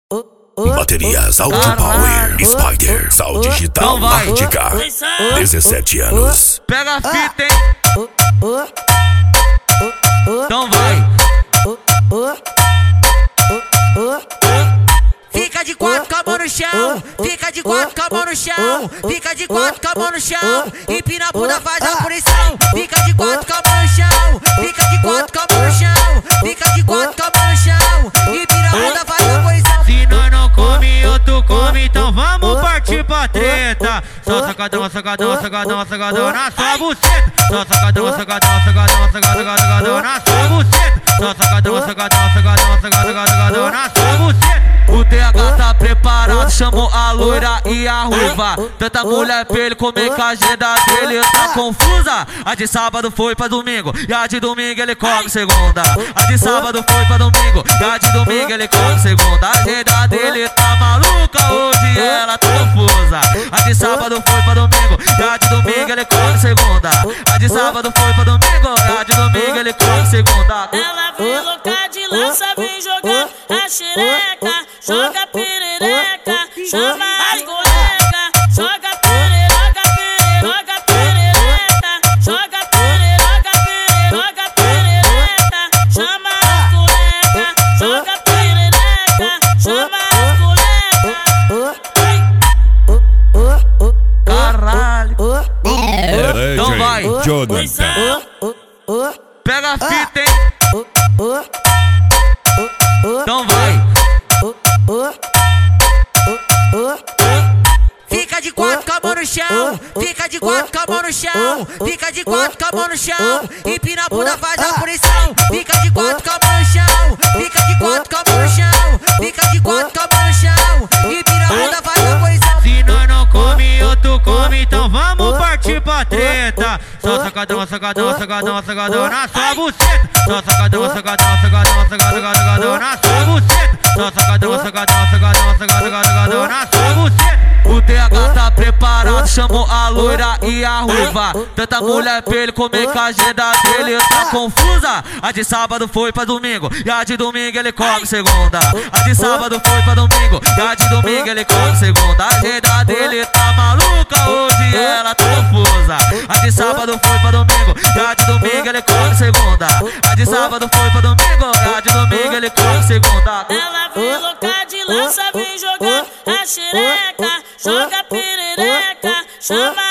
Baterias Auto Power Spider, Sal Digital Ártica, 17 anos. Pega a fita, hein? Então vai. Fica de quatro com a mão no chão, fica de quatro com a mão no chão, fica de quatro com a mão no chão, empina a bunda, faz a punição. Fica de quatro com a mão no chão, fica de quatro com a mão no chão, fica de quatro com a mão no chão, empina a bunda, faz a punição. Se nós não come, outro come, então vamos partir pra treta. Só sacadão, sacadão, sacadão, sacadão na sua buceta. Só sacadão, sacadão, sacadão, sacadão na sua buceta. Só sacadão, sacadão, sacadão, sacadão na sua buceta. O TH tá preparado, chamou a loira e a ruiva. Tanta mulher pra ele comer que a agenda dele tá confusa. A de sábado foi pra domingo e a de domingo ele come segunda. A de sábado foi pra domingo e a de domingo ele come segunda. A agenda dele tá maluca, hoje ela tá confusa. A de sábado foi pra domingo e a de domingo ele come segunda. A de sábado foi pra domingo e a de domingo ele come segunda. Ela vem louca de lança, vem jogar a xereca. Joga perereca, chama as colegas. Joga perereca, joga perereca. Joga perereca, joga perereca. Chama as colegas. Joga perereca, chama as colegas. Caralho. Então vai. Jonathan. Pega a fita, hein? Então vai. Fica de quatro com a mão no chão, fica de quatro com a mão no chão, fica de quatro com a mão no chão, empina a bunda, faz a punição. Fica de quatro com a mão no chão, fica de quatro com a mão no chão, fica de quatro com a mão no chão, empina a bunda, faz a punição. Se nós não come, outro come, então vamos partir pra treta. Só sacadão, sacadão, sacadão, sacadão na sua buceta. Só sacadão, sacadão, sacadão, sacadão na sua buceta. Só sacadão, sacadão, sacadão, sacadão na sua buceta. O TH tá preparado, chamou a loira e a ruiva. Tanta mulher pra ele comer que a agenda dele tá confusa. A de sábado foi pra domingo e a de domingo ele come segunda. A de sábado foi pra domingo e a de domingo ele come segunda. A agenda dele tá maluca, hoje ela tá confusa. A de sábado foi pra domingo e a de domingo ele come segunda. A de sábado foi pra domingo e a de domingo ele come segunda. Ela vem louca de lança, vem jogar a xereca. Joga perereca, chama